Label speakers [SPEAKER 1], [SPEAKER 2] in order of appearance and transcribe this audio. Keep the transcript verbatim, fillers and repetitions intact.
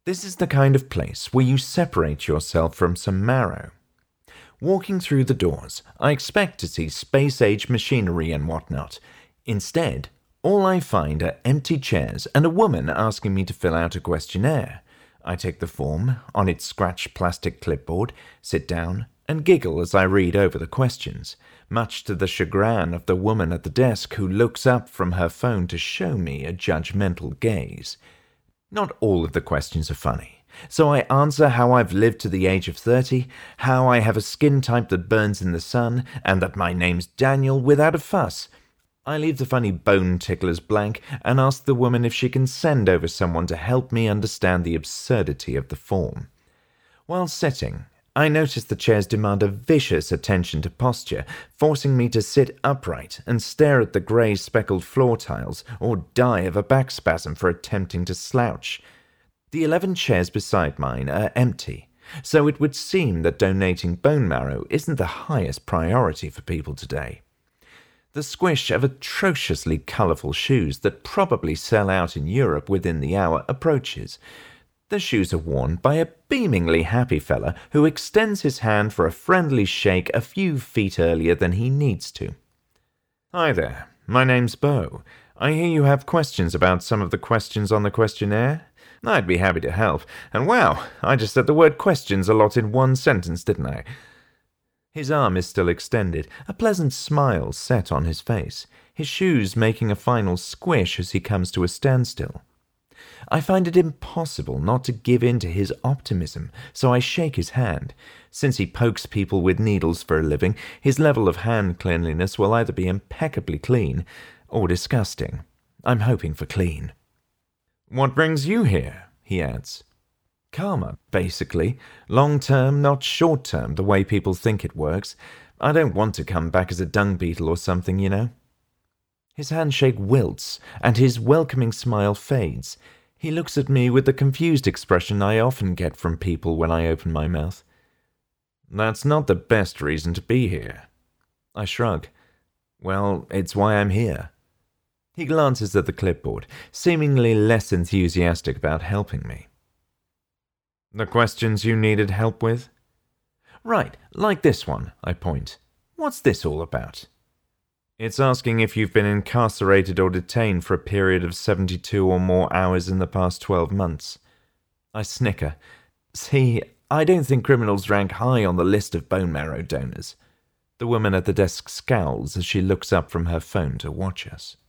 [SPEAKER 1] This is the kind of place where you separate yourself from some marrow. Walking through the doors, I expect to see space-age machinery and whatnot. Instead, all I find are empty chairs and a woman asking me to fill out a questionnaire. I take the form on its scratched plastic clipboard, sit down, and giggle as I read over the questions, much to the chagrin of the woman at the desk who looks up from her phone to show me a judgmental gaze. Not all of the questions are funny, so I answer how I've lived to the age of thirty, how I have a skin type that burns in the sun, and that my name's Daniel without a fuss. I leave the funny bone ticklers blank and ask the woman if she can send over someone to help me understand the absurdity of the form. While sitting, I notice the chairs demand a vicious attention to posture, forcing me to sit upright and stare at the grey speckled floor tiles or die of a back spasm for attempting to slouch. The eleven chairs beside mine are empty, so it would seem that donating bone marrow isn't the highest priority for people today. The squish of atrociously colourful shoes that probably sell out in Europe within the hour approaches. The shoes are worn by a beamingly happy fella who extends his hand for a friendly shake a few feet earlier than he needs to. "Hi there, my name's Bo. I hear you have questions about some of the questions on the questionnaire. I'd be happy to help. And wow, I just said the word questions a lot in one sentence, didn't I?" His arm is still extended, a pleasant smile set on his face, his shoes making a final squish as he comes to a standstill. I find it impossible not to give in to his optimism, so I shake his hand. Since he pokes people with needles for a living, his level of hand cleanliness will either be impeccably clean or disgusting. I'm hoping for clean. "What brings you here?" he adds. "Karma, basically. Long-term, not short-term, the way people think it works. I don't want to come back as a dung beetle or something, you know." His handshake wilts, and his welcoming smile fades. He looks at me with the confused expression I often get from people when I open my mouth. "That's not the best reason to be here." I shrug. "Well, it's why I'm here." He glances at the clipboard, seemingly less enthusiastic about helping me. "The questions you needed help with?" "Right, like this one," I point. "What's this all about?" "It's asking if you've been incarcerated or detained for a period of seventy-two or more hours in the past twelve months. I snicker. "See, I don't think criminals rank high on the list of bone marrow donors." The woman at the desk scowls as she looks up from her phone to watch us.